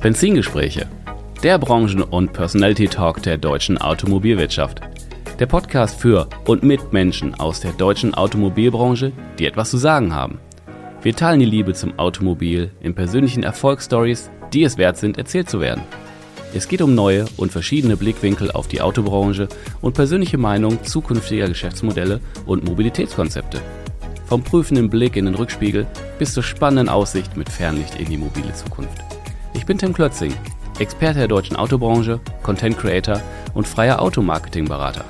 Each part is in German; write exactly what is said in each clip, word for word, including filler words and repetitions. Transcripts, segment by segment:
Benzingespräche, der Branchen- und Personality-Talk der deutschen Automobilwirtschaft. Der Podcast für und mit Menschen aus der deutschen Automobilbranche, die etwas zu sagen haben. Wir teilen die Liebe zum Automobil in persönlichen Erfolgsstories, die es wert sind, erzählt zu werden. Es geht um neue und verschiedene Blickwinkel auf die Autobranche und persönliche Meinung zukünftiger Geschäftsmodelle und Mobilitätskonzepte. Vom prüfenden Blick in den Rückspiegel bis zur spannenden Aussicht mit Fernlicht in die mobile Zukunft. Ich bin Tim Klötzing, Experte der deutschen Autobranche, Content Creator und freier Automarketing-Berater.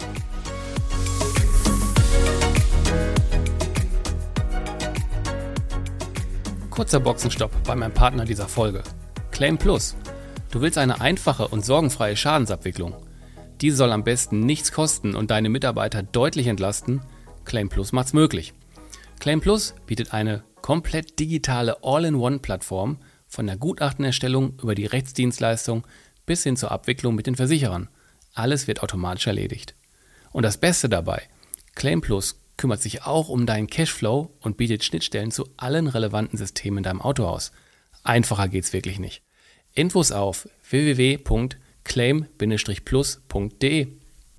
Kurzer Boxenstopp bei meinem Partner dieser Folge. Claim Plus. Du willst eine einfache und sorgenfreie Schadensabwicklung. Diese soll am besten nichts kosten und deine Mitarbeiter deutlich entlasten. Claim Plus macht's möglich. Claim Plus bietet eine komplett digitale All-in-One-Plattform von der Gutachtenerstellung über die Rechtsdienstleistung bis hin zur Abwicklung mit den Versicherern. Alles wird automatisch erledigt. Und das Beste dabei, Claim Plus kümmert sich auch um deinen Cashflow und bietet Schnittstellen zu allen relevanten Systemen in deinem Autohaus. Einfacher geht's wirklich nicht. Infos auf w w w punkt claim plus punkt d e.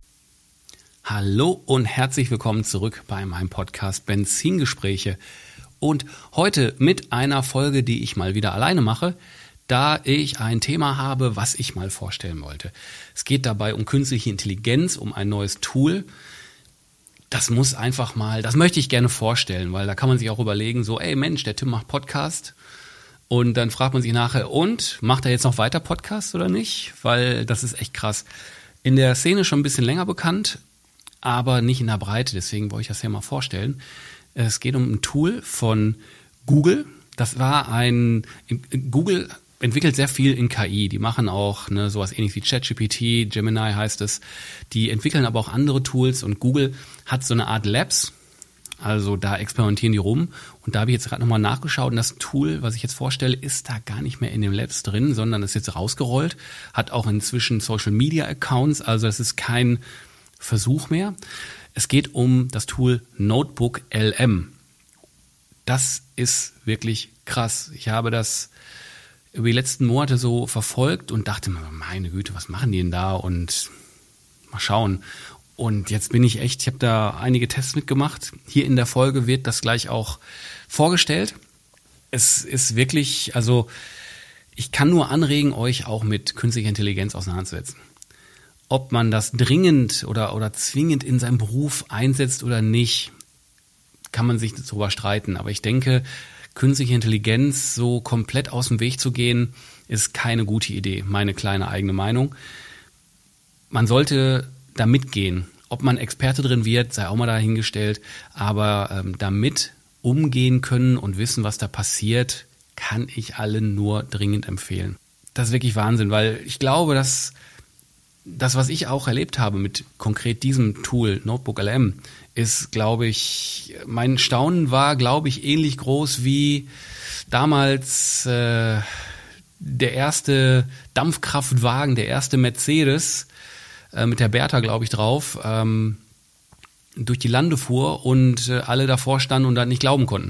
Hallo und herzlich willkommen zurück bei meinem Podcast Benzingespräche. Und heute mit einer Folge, die ich mal wieder alleine mache, da ich ein Thema habe, was ich mal vorstellen wollte. Es geht dabei um künstliche Intelligenz, um ein neues Tool. Das muss einfach mal, das möchte ich gerne vorstellen, weil da kann man sich auch überlegen, so, ey Mensch, der Tim macht Podcast. Und dann fragt man sich nachher, und macht er jetzt noch weiter Podcast oder nicht? Weil das ist echt krass. In der Szene schon ein bisschen länger bekannt, aber nicht in der Breite. Deswegen wollte ich das ja mal vorstellen. Es geht um ein Tool von Google. Das war ein, Google entwickelt sehr viel in K I. Die machen auch ne, sowas ähnlich wie ChatGPT, Gemini heißt es. Die entwickeln aber auch andere Tools und Google hat so eine Art Labs. Also da experimentieren die rum. Und da habe ich jetzt gerade nochmal nachgeschaut. Und das Tool, was ich jetzt vorstelle, ist da gar nicht mehr in den Labs drin, sondern ist jetzt rausgerollt. Hat auch inzwischen Social-Media-Accounts. Also es ist kein Versuch mehr. Es geht um das Tool Notebook L M. Das ist wirklich krass. Ich habe das über die letzten Monate so verfolgt und dachte mir, meine Güte, was machen die denn da? Und mal schauen. Und jetzt bin ich echt, ich habe da einige Tests mitgemacht. Hier in der Folge wird das gleich auch vorgestellt. Es ist wirklich, also ich kann nur anregen, euch auch mit künstlicher Intelligenz auseinanderzusetzen. Ob man das dringend oder, oder zwingend in seinem Beruf einsetzt oder nicht, kann man sich darüber streiten. Aber ich denke, künstliche Intelligenz so komplett aus dem Weg zu gehen, ist keine gute Idee. Meine kleine eigene Meinung. Man sollte da mitgehen. Ob man Experte drin wird, sei auch mal dahingestellt. Aber ähm, damit umgehen können und wissen, was da passiert, kann ich allen nur dringend empfehlen. Das ist wirklich Wahnsinn, weil ich glaube, dass das, was ich auch erlebt habe mit konkret diesem Tool, Notebook L M, ist, glaube ich, mein Staunen war, glaube ich, ähnlich groß wie damals äh, der erste Dampfkraftwagen, der erste Mercedes äh, mit der Bertha, glaube ich, drauf, ähm, durch die Lande fuhr und äh, alle davor standen und dann nicht glauben konnten.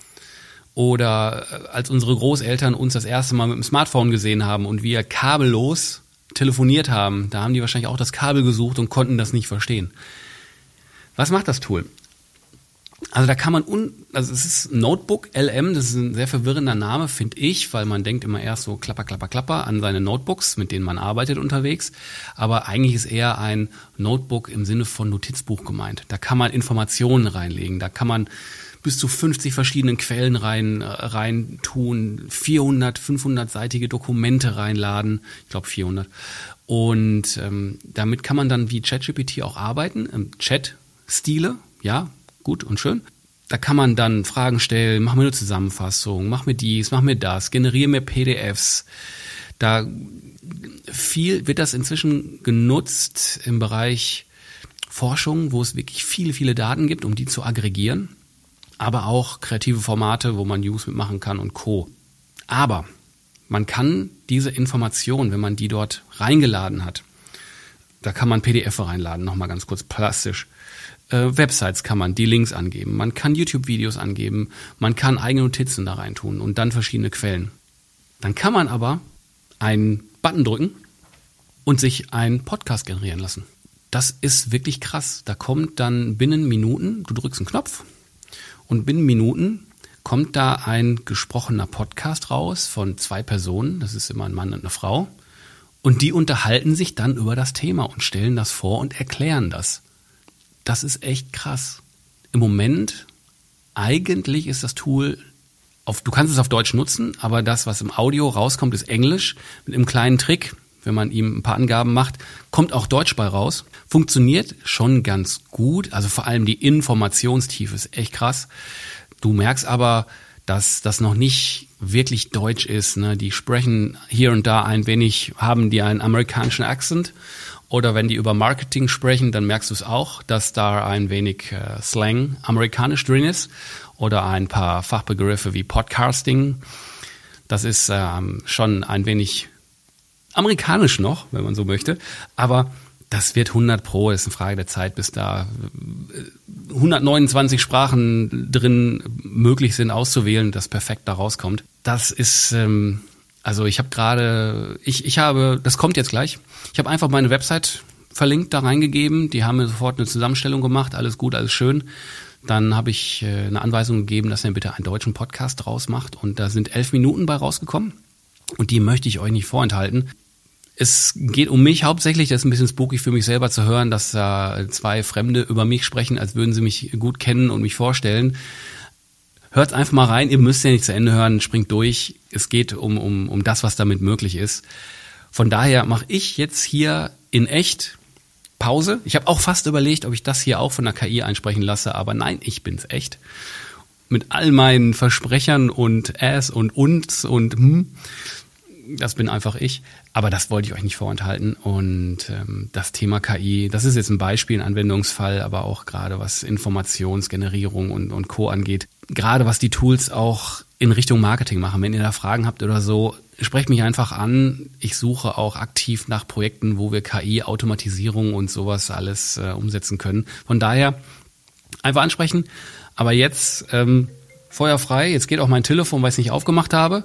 Oder äh, als unsere Großeltern uns das erste Mal mit dem Smartphone gesehen haben und wir kabellos telefoniert haben, da haben die wahrscheinlich auch das Kabel gesucht und konnten das nicht verstehen. Was macht das Tool? Also da kann man, un, also es ist Notebook L M, das ist ein sehr verwirrender Name, finde ich, weil man denkt immer erst so klapper, klapper, klapper an seine Notebooks, mit denen man arbeitet unterwegs, aber eigentlich ist eher ein Notebook im Sinne von Notizbuch gemeint. Da kann man Informationen reinlegen, da kann man bis zu fünfzig verschiedenen Quellen rein, rein tun, vierhundert, fünfhundertseitige Dokumente reinladen, ich glaube vierhundert. Und ähm, damit kann man dann wie ChatGPT auch arbeiten, im Chat-Stile, ja, gut und schön. Da kann man dann Fragen stellen, mach mir eine Zusammenfassung, mach mir dies, mach mir das, generiere mir P D Fs. Da viel wird das inzwischen genutzt im Bereich Forschung, wo es wirklich viele, viele Daten gibt, um die zu aggregieren. Aber auch kreative Formate, wo man News mitmachen kann und Co. Aber man kann diese Informationen, wenn man die dort reingeladen hat, da kann man P D F reinladen, nochmal ganz kurz plastisch. Äh, Websites kann man die Links angeben, man kann YouTube-Videos angeben, man kann eigene Notizen da reintun und dann verschiedene Quellen. Dann kann man aber einen Button drücken und sich einen Podcast generieren lassen. Das ist wirklich krass. Da kommt dann binnen Minuten, du drückst einen Knopf und binnen Minuten kommt da ein gesprochener Podcast raus von zwei Personen, das ist immer ein Mann und eine Frau, und die unterhalten sich dann über das Thema und stellen das vor und erklären das. Das ist echt krass. Im Moment, eigentlich ist das Tool, auf, du kannst es auf Deutsch nutzen, aber das, was im Audio rauskommt, ist Englisch. Mit einem kleinen Trick, wenn man ihm ein paar Angaben macht, kommt auch Deutsch bei raus. Funktioniert schon ganz gut, also vor allem die Informationstiefe ist echt krass. Du merkst aber, dass das noch nicht wirklich deutsch ist. Ne? Die sprechen hier und da ein wenig, haben die einen amerikanischen Akzent. Oder wenn die über Marketing sprechen, dann merkst du es auch, dass da ein wenig äh, Slang amerikanisch drin ist. Oder ein paar Fachbegriffe wie Podcasting. Das ist ähm, schon ein wenig amerikanisch noch, wenn man so möchte. Aber das wird hundert Pro, ist eine Frage der Zeit, bis da hundertneunundzwanzig Sprachen drin möglich sind auszuwählen, das perfekt da rauskommt. Das ist, ähm, also ich habe gerade, ich, ich habe, das kommt jetzt gleich, ich habe einfach meine Website verlinkt da reingegeben, die haben mir sofort eine Zusammenstellung gemacht, alles gut, alles schön. Dann habe ich äh, eine Anweisung gegeben, dass er bitte einen deutschen Podcast draus macht und da sind elf Minuten bei rausgekommen und die möchte ich euch nicht vorenthalten. Es geht um mich hauptsächlich, das ist ein bisschen spooky für mich selber zu hören, dass da zwei Fremde über mich sprechen, als würden sie mich gut kennen und mich vorstellen. Hört einfach mal rein, ihr müsst ja nicht zu Ende hören, springt durch. Es geht um, um, um das, was damit möglich ist. Von daher mache ich jetzt hier in echt Pause. Ich habe auch fast überlegt, ob ich das hier auch von der K I einsprechen lasse, aber nein, ich bin's echt. Mit all meinen Versprechern und Äs und Unds und hm. Das bin einfach ich, aber das wollte ich euch nicht vorenthalten und ähm, das Thema K I, das ist jetzt ein Beispiel, ein Anwendungsfall, aber auch gerade was Informationsgenerierung und, und Co. angeht, gerade was die Tools auch in Richtung Marketing machen. Wenn ihr da Fragen habt oder so, sprecht mich einfach an. Ich suche auch aktiv nach Projekten, wo wir K I, Automatisierung und sowas alles äh, umsetzen können. Von daher einfach ansprechen, aber jetzt ähm, feuerfrei, jetzt geht auch mein Telefon, weil ich es nicht aufgemacht habe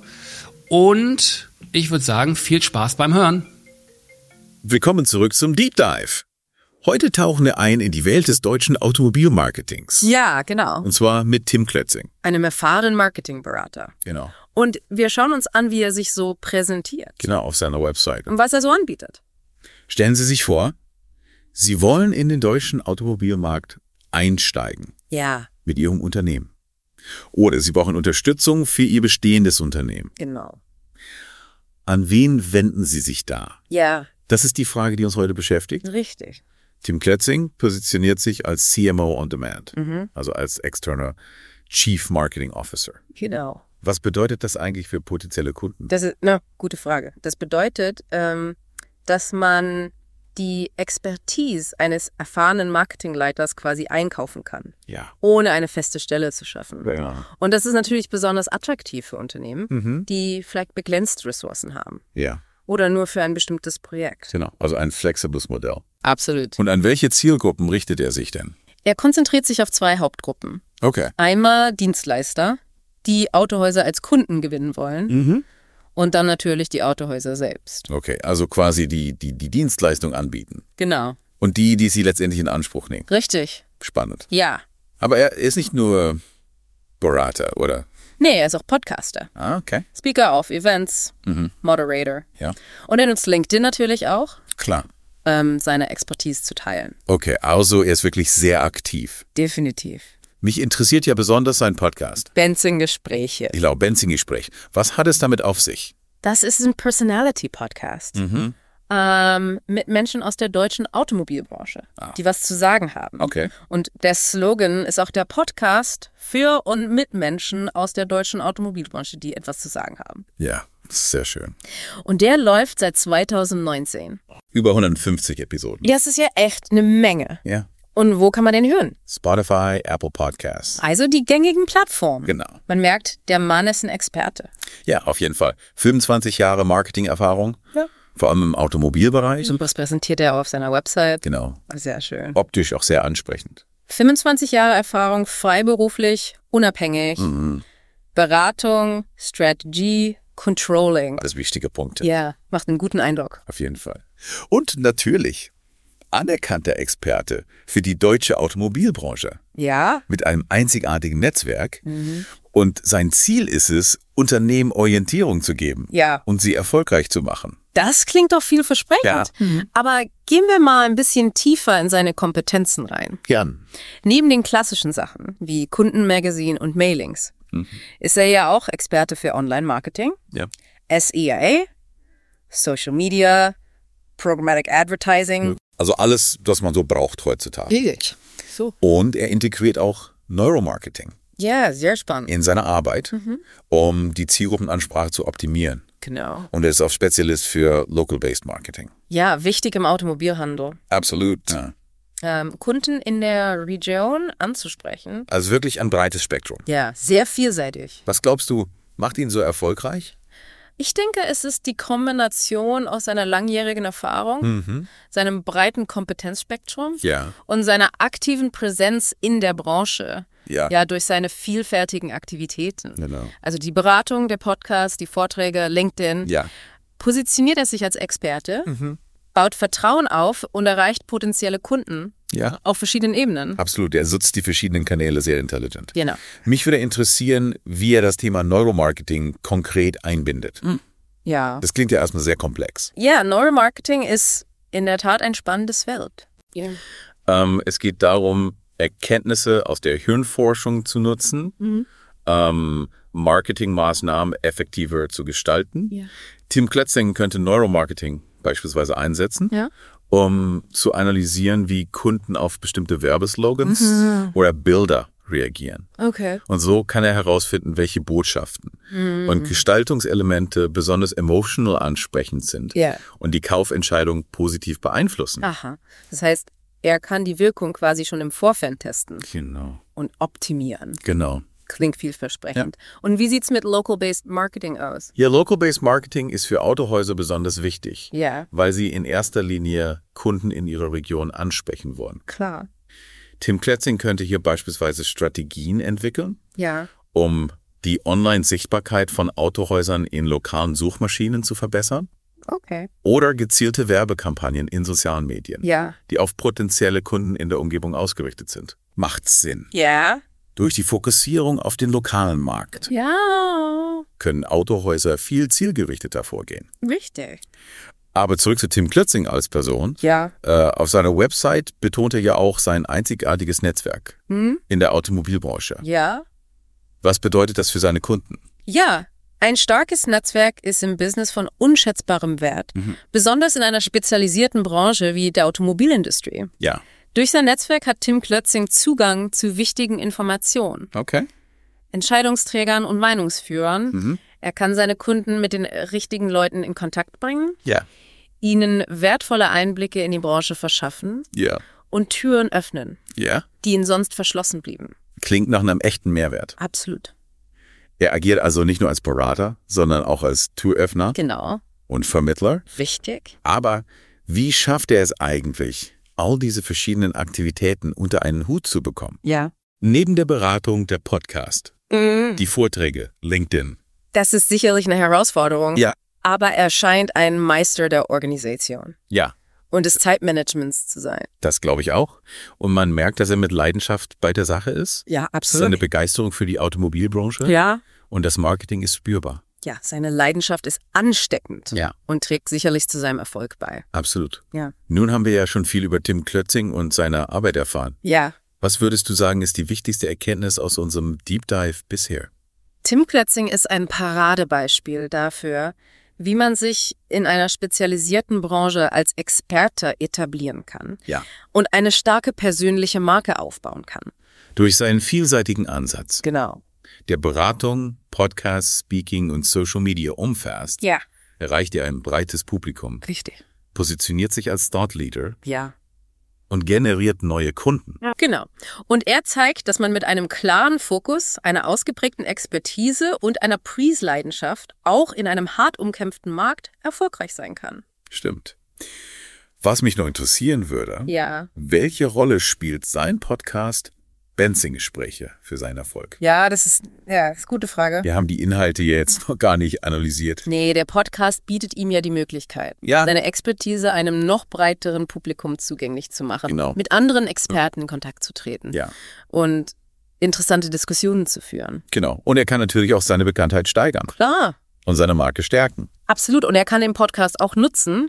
und ich würde sagen, viel Spaß beim Hören. Willkommen zurück zum Deep Dive. Heute tauchen wir ein in die Welt des deutschen Automobilmarketings. Ja, genau. Und zwar mit Tim Klötzing. Einem erfahrenen Marketingberater. Genau. Und wir schauen uns an, wie er sich so präsentiert. Genau, auf seiner Website. Und was er so anbietet. Stellen Sie sich vor, Sie wollen in den deutschen Automobilmarkt einsteigen. Ja. Mit Ihrem Unternehmen. Oder Sie brauchen Unterstützung für Ihr bestehendes Unternehmen. Genau. An wen wenden Sie sich da? Ja. Das ist die Frage, die uns heute beschäftigt. Richtig. Tim Klötzing positioniert sich als C M O on Demand, Mhm. also als externer Chief Marketing Officer. Genau. Was bedeutet das eigentlich für potenzielle Kunden? Das ist eine gute Frage. Das bedeutet, ähm, dass man die Expertise eines erfahrenen Marketingleiters quasi einkaufen kann, Ja. ohne eine feste Stelle zu schaffen. Ja. Und das ist natürlich besonders attraktiv für Unternehmen, Mhm. die vielleicht begrenzt Ressourcen haben Ja, oder nur für ein bestimmtes Projekt. genau. Also ein flexibles Modell. Absolut. Und an welche Zielgruppen richtet er sich denn? Er konzentriert sich auf zwei Hauptgruppen. Okay. Einmal Dienstleister, die Autohäuser als Kunden gewinnen wollen, Mhm. und dann natürlich die Autohäuser selbst. Okay, also quasi die, die, die Dienstleistung anbieten. Genau. Und die, die sie letztendlich in Anspruch nehmen. Richtig. Spannend. Ja. Aber er ist nicht nur Berater, oder? Nee, er ist auch Podcaster. Ah, okay. Speaker auf Events, Mhm. Moderator. Ja. Und er nutzt LinkedIn natürlich auch, Klar. ähm, seine Expertise zu teilen. Okay, also er ist wirklich sehr aktiv. Definitiv. Mich interessiert ja besonders sein Podcast. Benzing-Gespräche. Ich glaube, Benzing-Gespräch. Was hat es damit auf sich? Das ist ein Personality-Podcast. Mhm. Ähm, mit Menschen aus der deutschen Automobilbranche, Ah. die was zu sagen haben. Okay. Und der Slogan ist auch der Podcast für und mit Menschen aus der deutschen Automobilbranche, die etwas zu sagen haben. Ja, sehr schön. Und der läuft seit zweitausendneunzehn. Über hundertfünfzig Episoden. Ja, das ist ja echt eine Menge. Ja. Und wo kann man den hören? Spotify, Apple Podcasts. Also die gängigen Plattformen. Genau. Man merkt, der Mann ist ein Experte. Ja, auf jeden Fall. fünfundzwanzig Jahre Marketingerfahrung. Ja. Vor allem im Automobilbereich. Und das präsentiert er auch auf seiner Website. Genau. Sehr schön. Optisch auch sehr ansprechend. fünfundzwanzig Jahre Erfahrung, freiberuflich, unabhängig. Mhm. Beratung, Strategie, controlling. Alles wichtige Punkte. Ja, macht einen guten Eindruck. Auf jeden Fall. Und natürlich anerkannter Experte für die deutsche Automobilbranche Ja. mit einem einzigartigen Netzwerk. Und sein Ziel ist es, Unternehmen Orientierung zu geben Ja. und sie erfolgreich zu machen. Das klingt doch vielversprechend. Ja. Aber gehen wir mal ein bisschen tiefer in seine Kompetenzen rein. Gern. Neben den klassischen Sachen wie Kundenmagazin und Mailings ist er ja auch Experte für Online-Marketing, Ja. S E A, Social Media, Programmatic Advertising. Also alles, was man so braucht heutzutage. So. Und er integriert auch Neuromarketing Ja, sehr spannend. in seiner Arbeit, um die Zielgruppenansprache zu optimieren. Genau. Und er ist auch Spezialist für Local-Based Marketing. Ja, wichtig im Automobilhandel. Absolut. Ja. Ähm, Kunden in der Region anzusprechen. Also wirklich ein breites Spektrum. Ja, sehr vielseitig. Was glaubst du, macht ihn so erfolgreich? Ich denke, es ist die Kombination aus seiner langjährigen Erfahrung, seinem breiten Kompetenzspektrum Ja. und seiner aktiven Präsenz in der Branche. Ja. Ja, durch seine vielfältigen Aktivitäten. Genau. Also die Beratung, der Podcast, die Vorträge, LinkedIn. Ja. Positioniert er sich als Experte, baut Vertrauen auf und erreicht potenzielle Kunden Ja. auf verschiedenen Ebenen. Absolut. Er nutzt die verschiedenen Kanäle sehr intelligent. Genau. Mich würde interessieren, wie er das Thema Neuromarketing konkret einbindet. Ja. Das klingt ja erstmal sehr komplex. Ja, Neuromarketing ist in der Tat ein spannendes Feld. Ja. Ähm, es geht darum, Erkenntnisse aus der Hirnforschung zu nutzen, ähm, Marketingmaßnahmen effektiver zu gestalten. Ja. Tim Klötzing könnte Neuromarketing beispielsweise einsetzen, Ja. um zu analysieren, wie Kunden auf bestimmte Werbeslogans oder Bilder reagieren. Okay. Und so kann er herausfinden, welche Botschaften und Gestaltungselemente besonders emotional ansprechend sind Ja. und die Kaufentscheidung positiv beeinflussen. Aha. Das heißt, er kann die Wirkung quasi schon im Vorfeld testen Genau, und optimieren. genau. Klingt vielversprechend. Und wie sieht's mit Local-Based Marketing aus? Ja, Local-Based Marketing ist für Autohäuser besonders wichtig, Ja, weil sie in erster Linie Kunden in ihrer Region ansprechen wollen. klar. Tim Klötzing könnte hier beispielsweise Strategien entwickeln, Ja. um die Online-Sichtbarkeit von Autohäusern in lokalen Suchmaschinen zu verbessern Okay. oder gezielte Werbekampagnen in sozialen Medien, Ja. die auf potenzielle Kunden in der Umgebung ausgerichtet sind. Macht Sinn. Ja. Durch die Fokussierung auf den lokalen Markt Ja. können Autohäuser viel zielgerichteter vorgehen. Richtig. Aber zurück zu Tim Klötzing als Person. Ja. Äh, auf seiner Website betont er ja auch sein einzigartiges Netzwerk Hm? in der Automobilbranche. Ja. Was bedeutet das für seine Kunden? Ja. Ein starkes Netzwerk ist im Business von unschätzbarem Wert, besonders in einer spezialisierten Branche wie der Automobilindustrie. Ja. Durch sein Netzwerk hat Tim Klötzing Zugang zu wichtigen Informationen, Okay. Entscheidungsträgern und Meinungsführern. Er kann seine Kunden mit den richtigen Leuten in Kontakt bringen, Ja. ihnen wertvolle Einblicke in die Branche verschaffen Ja. und Türen öffnen, Ja. die ihnen sonst verschlossen blieben. Klingt nach einem echten Mehrwert. Absolut. Er agiert also nicht nur als Berater, sondern auch als Türöffner Genau. und Vermittler. Wichtig. Aber wie schafft er es eigentlich, all diese verschiedenen Aktivitäten unter einen Hut zu bekommen? Ja. Neben der Beratung der Podcast, Mhm. die Vorträge, LinkedIn. Das ist sicherlich eine Herausforderung. Ja. Aber er scheint ein Meister der Organisation Ja, und des Zeitmanagements zu sein. das glaube ich auch. Und man merkt, dass er mit Leidenschaft bei der Sache ist. Ja, Seine Begeisterung für die Automobilbranche Ja. und das Marketing ist spürbar. Ja, seine Leidenschaft ist ansteckend Ja. und trägt sicherlich zu seinem Erfolg bei. Absolut. Ja. Nun haben wir ja schon viel über Tim Klötzing und seine Arbeit erfahren. Ja. Was würdest du sagen, ist die wichtigste Erkenntnis aus unserem Deep Dive bisher? Tim Klötzing ist ein Paradebeispiel dafür, wie man sich in einer spezialisierten Branche als Experte etablieren kann Ja. und eine starke persönliche Marke aufbauen kann. Durch seinen vielseitigen Ansatz, Genau. der Beratung, Podcast, Speaking und Social Media umfasst, Ja, erreicht er ein breites Publikum, richtig. positioniert sich als Thought Leader Ja. und generiert neue Kunden. Genau. Und er zeigt, dass man mit einem klaren Fokus, einer ausgeprägten Expertise und einer Preis-Leidenschaft auch in einem hart umkämpften Markt erfolgreich sein kann. Stimmt. Was mich noch interessieren würde, Ja. welche Rolle spielt sein Podcast Benzing-Gespräche für seinen Erfolg? Ja, das ist, ja, das ist eine gute Frage. Wir haben die Inhalte jetzt noch gar nicht analysiert. Nee, der Podcast bietet ihm ja die Möglichkeit, Ja. seine Expertise einem noch breiteren Publikum zugänglich zu machen, Genau. mit anderen Experten in Kontakt zu treten Ja, und interessante Diskussionen zu führen. genau. Und er kann natürlich auch seine Bekanntheit steigern Klar, und seine Marke stärken. absolut. Und er kann den Podcast auch nutzen,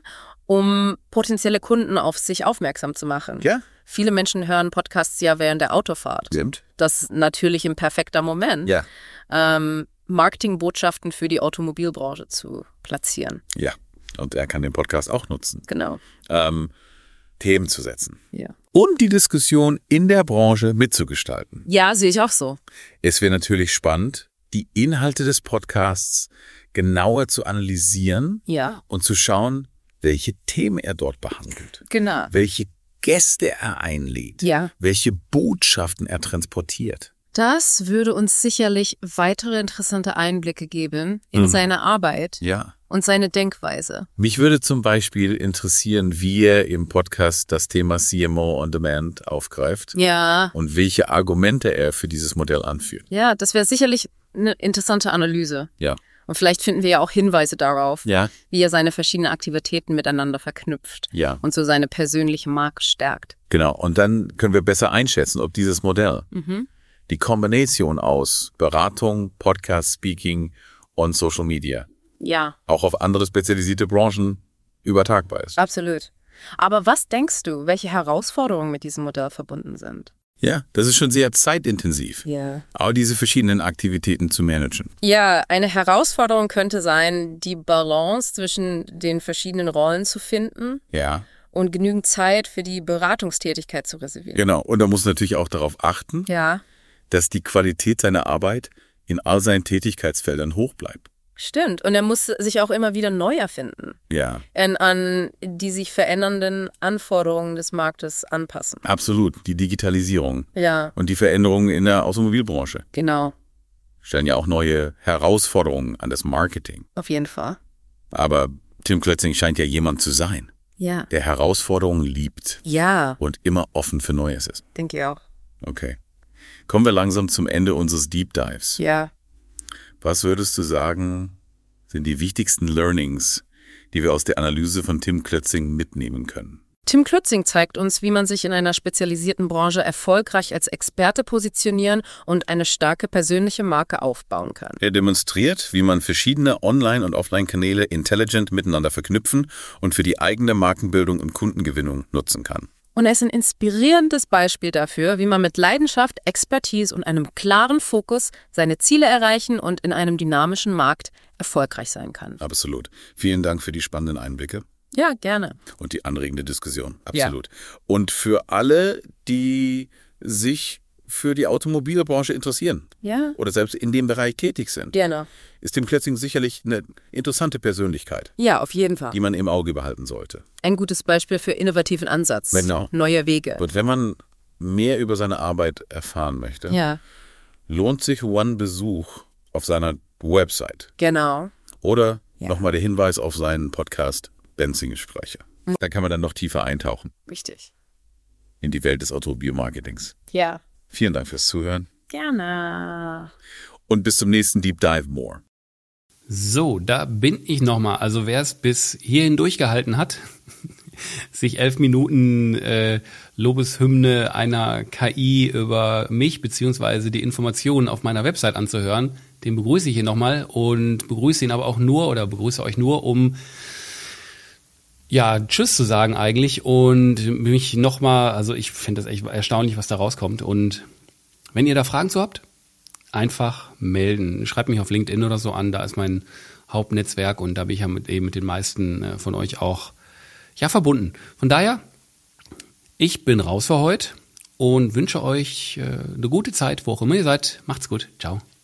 um potenzielle Kunden auf sich aufmerksam zu machen. Ja, Viele Menschen hören Podcasts ja während der Autofahrt. stimmt. Das ist natürlich ein perfekter Moment, Ja, ähm, Marketingbotschaften für die Automobilbranche zu platzieren. ja. Und er kann den Podcast auch nutzen, Genau. ähm, Themen zu setzen. Ja. Und die Diskussion in der Branche mitzugestalten. Ja, sehe ich auch so. Es wäre natürlich spannend, die Inhalte des Podcasts genauer zu analysieren Ja, und zu schauen, welche Themen er dort behandelt, genau. welche Gäste er einlädt, Ja. welche Botschaften er transportiert. Das würde uns sicherlich weitere interessante Einblicke geben in Mhm. seine Arbeit Ja. und seine Denkweise. Mich würde zum Beispiel interessieren, wie er im Podcast das Thema C M O on Demand aufgreift Ja, und welche Argumente er für dieses Modell anführt. ja, das wäre sicherlich eine interessante Analyse. Ja. Und vielleicht finden wir ja auch Hinweise darauf, Ja. wie er seine verschiedenen Aktivitäten miteinander verknüpft Ja, und so seine persönliche Marke stärkt. genau. Und dann können wir besser einschätzen, ob dieses Modell, Mhm. die Kombination aus Beratung, Podcast, Speaking und Social Media, Ja, auch auf andere spezialisierte Branchen übertragbar ist. absolut. Aber was denkst du, welche Herausforderungen mit diesem Modell verbunden sind? Ja, das ist schon sehr zeitintensiv, Ja. all diese verschiedenen Aktivitäten zu managen. Ja, eine Herausforderung könnte sein, die Balance zwischen den verschiedenen Rollen zu finden Ja, und genügend Zeit für die Beratungstätigkeit zu reservieren. genau. Und er muss natürlich auch darauf achten, Ja, dass die Qualität seiner Arbeit in all seinen Tätigkeitsfeldern hoch bleibt. stimmt. Und er muss sich auch immer wieder neu erfinden Ja, und an die sich verändernden Anforderungen des Marktes anpassen. absolut. Die Digitalisierung Ja, und die Veränderungen in der Automobilbranche genau. stellen ja auch neue Herausforderungen an das Marketing. Auf jeden Fall. Aber Tim Klötzing scheint ja jemand zu sein, Ja. der Herausforderungen liebt Ja, und immer offen für Neues ist. denke ich auch. Okay. Kommen wir langsam zum Ende unseres Deep Dives. Ja. Was würdest du sagen, sind die wichtigsten Learnings, die wir aus der Analyse von Tim Klötzing mitnehmen können? Tim Klötzing zeigt uns, wie man sich in einer spezialisierten Branche erfolgreich als Experte positionieren und eine starke persönliche Marke aufbauen kann. Er demonstriert, wie man verschiedene Online- und Offline-Kanäle intelligent miteinander verknüpfen und für die eigene Markenbildung und Kundengewinnung nutzen kann. Und er ist ein inspirierendes Beispiel dafür, wie man mit Leidenschaft, Expertise und einem klaren Fokus seine Ziele erreichen und in einem dynamischen Markt erfolgreich sein kann. Absolut. Vielen Dank für die spannenden Einblicke Ja, gerne. und die anregende Diskussion. Absolut. Und für alle, die sich für die Automobilbranche interessieren Ja, oder selbst in dem Bereich tätig sind, gerne. ist Tim Klötzing sicherlich eine interessante Persönlichkeit, Ja, auf jeden Fall. die man im Auge behalten sollte. Ein gutes Beispiel für innovativen Ansatz. Genau. Neue Wege. Und wenn man mehr über seine Arbeit erfahren möchte, Ja, lohnt sich ein Besuch auf seiner Website. genau. Oder Ja. nochmal der Hinweis auf seinen Podcast Benzing-Gespräche. Da kann man dann noch tiefer eintauchen Richtig. in die Welt des Automobilmarketings. Ja. Vielen Dank fürs Zuhören Gerne. und bis zum nächsten Deep Dive More. So, da bin ich nochmal. Also wer es bis hierhin durchgehalten hat, sich elf Minuten äh, Lobeshymne einer K I über mich beziehungsweise die Informationen auf meiner Website anzuhören, den begrüße ich hier nochmal und begrüße ihn aber auch nur oder begrüße euch nur, um ja, Tschüss zu sagen eigentlich und mich nochmal, also ich finde das echt erstaunlich, was da rauskommt. Und wenn ihr da Fragen zu habt, einfach melden. Schreibt mich auf LinkedIn oder so an, da ist mein Hauptnetzwerk und da bin ich ja mit, eben mit den meisten von euch auch ja, verbunden. Von daher, ich bin raus für heute und wünsche euch eine gute Zeit, wo auch immer ihr seid. Macht's gut. Ciao.